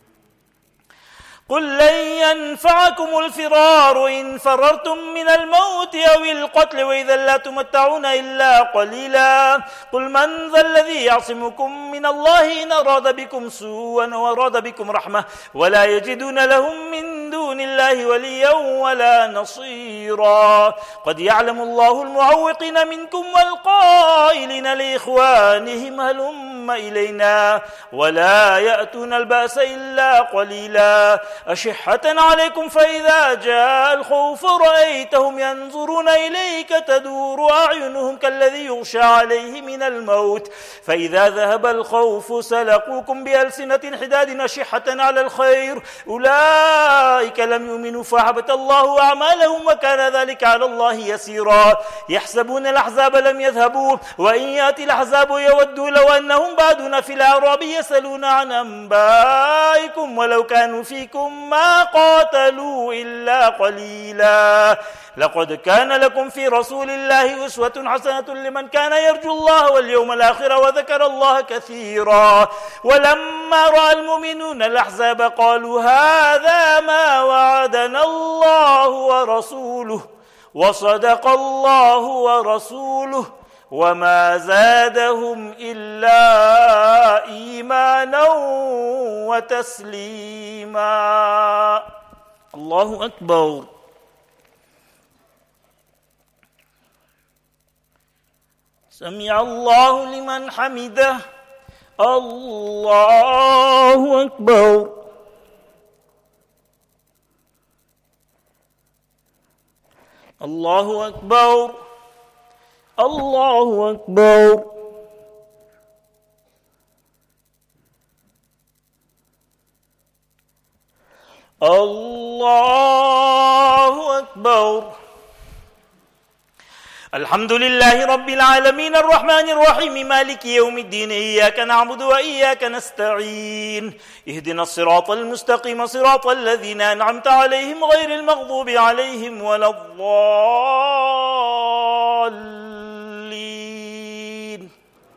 S2: قل لن ينفعكم الفرار إن فررتم من الموت أو القتل وإذا لا تمتعون إلا قليلا. قل من ذا الذي يعصمكم من الله إن أراد بكم سوءا وأراد بكم رحمة ولا يجدون لهم من دون الله وليا ولا نصيرا. قد يعلم الله المعوقين منكم والقائلين لإخوانهم هلم إلينا ولا يأتون البأس إلا قليلا. أشحة عليكم فإذا جاء الخوف رأيتهم ينظرون إليك تدور أعينهم كالذي يغشى عليه من الموت فإذا ذهب الخوف سلقوكم بألسنة حداد أشحة على الخير أولئك لم يؤمنوا فأحبط الله أعمالهم وكان ذلك على الله يسيرا. يحسبون الأحزاب لم يذهبوا وإن يأتي الأحزاب يودوا لو أنهم بادون في الأعراب يسألون عن أنبائكم ولو كانوا فيكم ما قاتلوا إلا قليلا. لقد كان لكم في رسول الله أسوة حسنة لمن كان يرجو الله واليوم الآخر وذكر الله كثيرا. ولما رأى المؤمنون الأحزاب قالوا هذا ما وعدنا الله ورسوله وصدق الله ورسوله وما زادهم إلا إيمانا وتسليما. الله أكبر. سمع الله لمن حمده. الله أكبر. الله أكبر. الله أكبر. الله أكبر. الحمد لله رب العالمين الرحمن الرحيم مالك يوم الدين إياك نعبد وإياك نستعين اهدنا الصراط المستقيم صراط الذين أنعمت عليهم غير المغضوب عليهم ولا الضالين.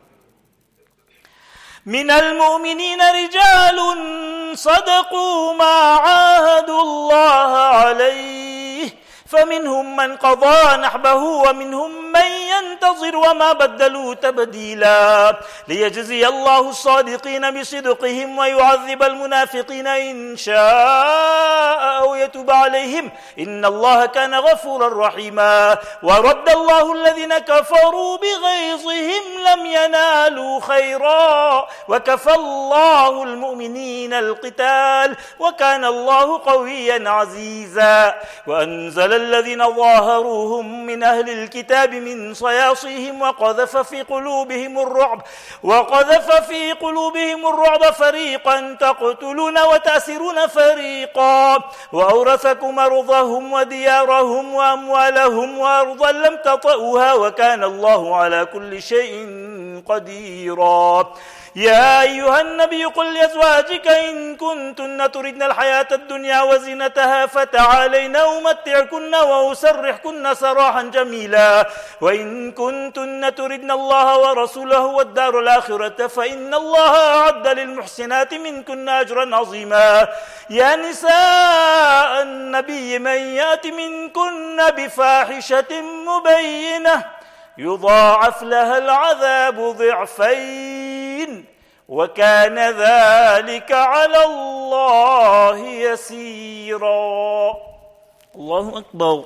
S2: من المؤمنين رجال صدقوا ما عاهدوا الله عليه فمنهم من قضى نحبه ومنهم من ينتظر وما بدلوا تبديلا. ليجزي الله الصادقين بصدقهم ويعذب المنافقين إن شاء أو يتوب عليهم إن الله كان غفورا رحيما. ورد الله الذين كفروا بغيظهم لم ينالوا خيرا وكفى الله المؤمنين القتال وكان الله قويا عزيزا. وأنزل الذين ظاهروهم من أهل الكتاب من صياصيهم وقذف في قلوبهم الرعب وقذف في قلوبهم الرعب فريقا تقتلون وتأسرون فريقا وأورثكم أرضهم وديارهم وأموالهم وأرضا لم تطئوها وكان الله على كل شيء قديرا. يا أيها النبي قل لأزواجك إن كنتن تردن الحياة الدنيا وزينتها فتعالين أمتعكن وأسرحكن سراحا جميلا وإن كنتن تردن الله ورسوله والدار الآخرة فإن الله أعد للمحسنات منكن أجرا عظيما. يا نساء النبي من يأت منكن بفاحشة مبينة يضاعف لها العذاب ضعفين وكان ذلك على الله يسيرا. الله أكبر.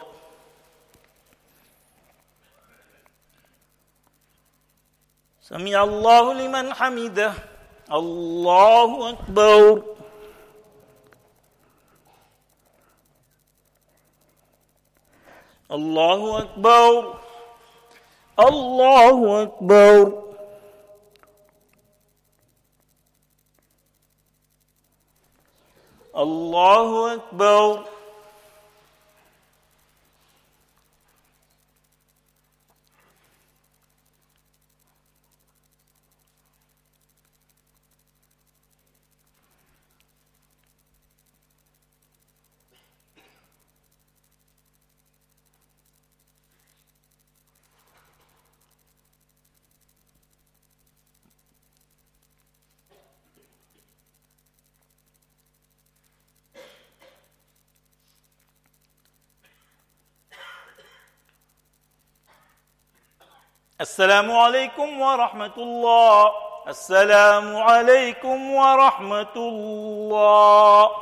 S2: سمع الله لمن حمده. الله أكبر. الله أكبر. الله أكبر. الله أكبر. السلام عليكم ورحمة الله. السلام عليكم ورحمة الله.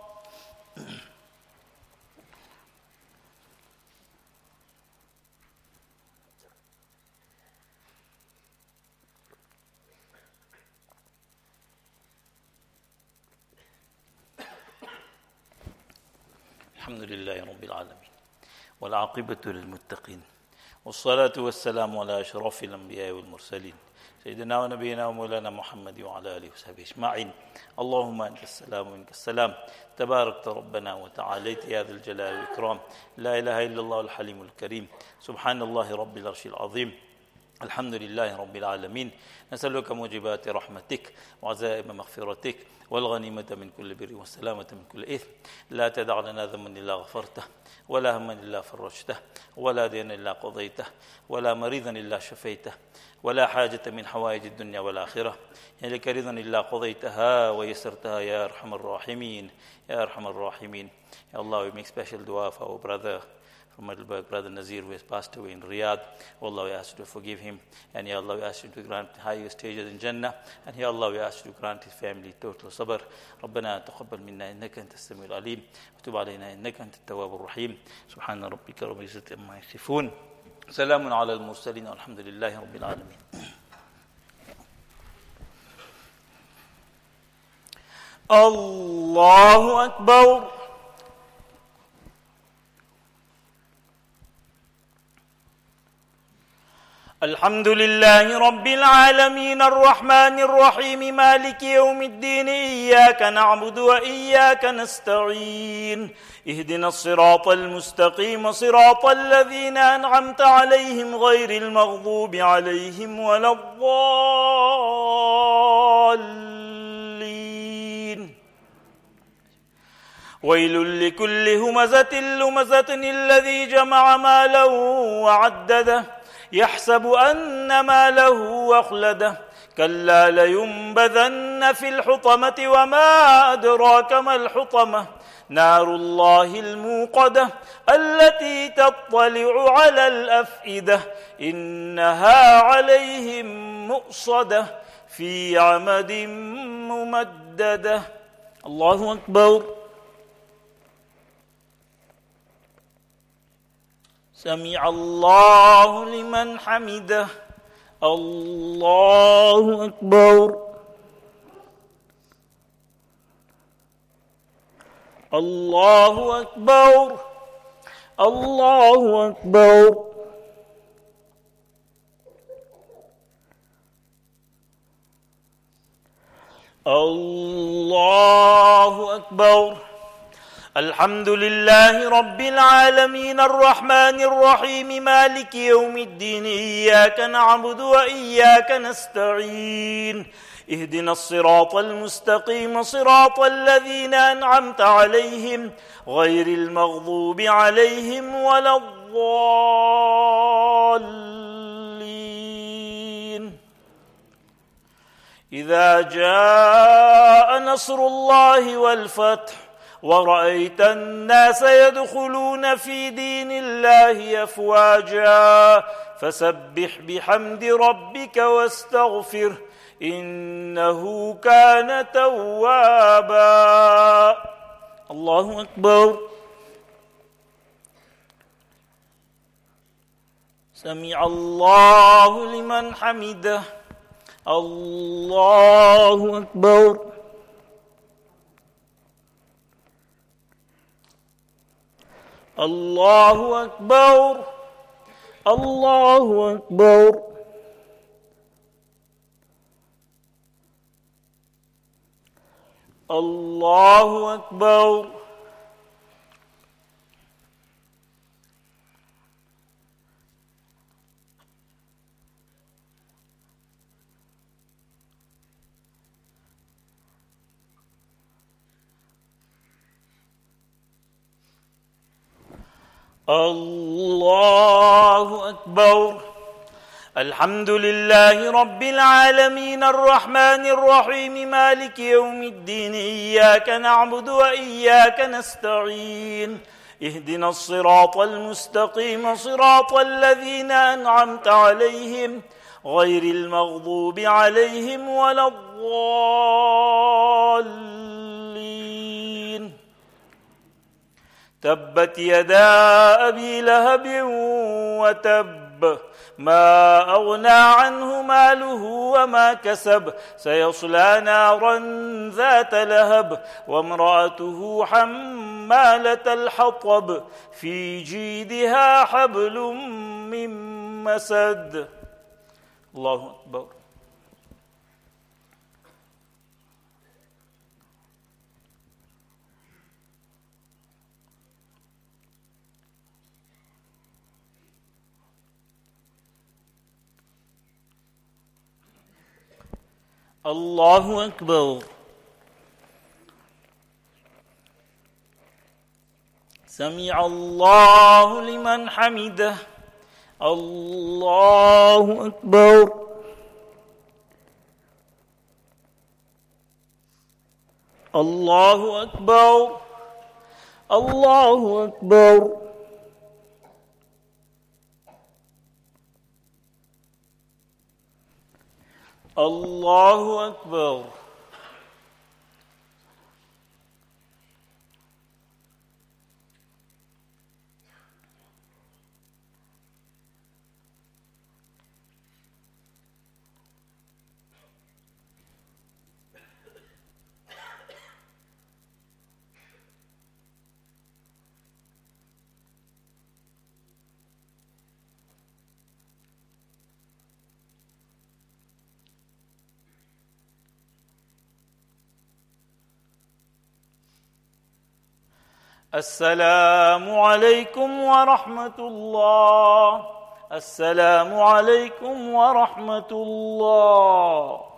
S2: الحمد لله رب العالمين والعاقبة للمتقين والصلاة والسلام على أشرف الأنبياء والمرسلين سيدنا ونبينا ومولانا محمد وعلى آله وصحبه أجمعين. اللهم أنت السلام ومنك السلام تباركت ربنا وتعاليت يا ذا الجلال والإكرام. لا إله إلا الله الحليم الكريم. سبحان الله رب العرش العظيم. الحمد لله رب العالمين. نسألك موجبات رحمتك وعزائم مغفرتك والغنيمة من كل بر والسلامة من كل إثم. لا تدع لنا ذنبا إلا غفرته ولا هما إلا فرجته ولا دينا إلا قضيته ولا مريضا إلا شفيته ولا حاجة من حوائج الدنيا والآخرة إليك رضا إلا قضيتها ويسرتها يا أرحم الراحمين يا أرحم الراحمين. Ya Allah, we make special dua for our brother from Heidelberg, Brother Nazir, who has passed away in Riyadh. Oh Allah, we ask you to forgive him. And Ya Allah, we ask you to grant higher stages in Jannah. And Ya Allah, we ask you to grant his family total sabr. ربنا تقبل منا إنك أنت السميع العليم وتب علينا إنك أنت التواب الرحيم. سبحان ربك رب العزة عما يصفون سلام على المرسلين والحمد لله رب العالمين. الله أكبر. الحمد لله رب العالمين الرحمن الرحيم مالك يوم الدين إياك نعبد وإياك نستعين اهدنا الصراط المستقيم صراط الذين أنعمت عليهم غير المغضوب عليهم ولا الضالين. ويل لكل همزة لمزة الذي جمع ماله وعدده يحسب أن ماله أخلده كلا لينبذن في الحطمة وما أدراك ما الحطمة نار الله الموقدة التي تطلع على الأفئدة إنها عليهم مؤصدة في عمد ممددة. الله أكبر. سمع الله لمن حمده. الله أكبر. الله أكبر. الله أكبر. الله أكبر. الحمد لله رب العالمين الرحمن الرحيم مالك يوم الدين إياك نعبد وإياك نستعين اهدنا الصراط المستقيم صراط الذين أنعمت عليهم غير المغضوب عليهم ولا الضالين. إذا جاء نصر الله والفتح
S3: ورأيت الناس يدخلون في دين الله أفواجا فسبح بحمد ربك واستغفره إنه كان توابا. الله أكبر. سمع الله لمن حمده. الله أكبر. الله أكبر. الله أكبر. الله أكبر. الله أكبر. الحمد لله رب العالمين الرحمن الرحيم مالك يوم الدين إياك نعبد وإياك نستعين اهدنا الصراط المستقيم صراط الذين أنعمت عليهم غير المغضوب عليهم ولا الضالين. تبت يدا أبي لهب وتب ما أغنى عنه ماله وما كسب سيصلى نارا ذات لهب وامرأته حمالة الحطب في جيدها حبل من مسد. الله أكبر. الله أكبر. سمع الله لمن حمده. الله أكبر. الله أكبر. الله أكبر. الله أكبر. السلام عليكم ورحمة الله. السلام عليكم ورحمة الله.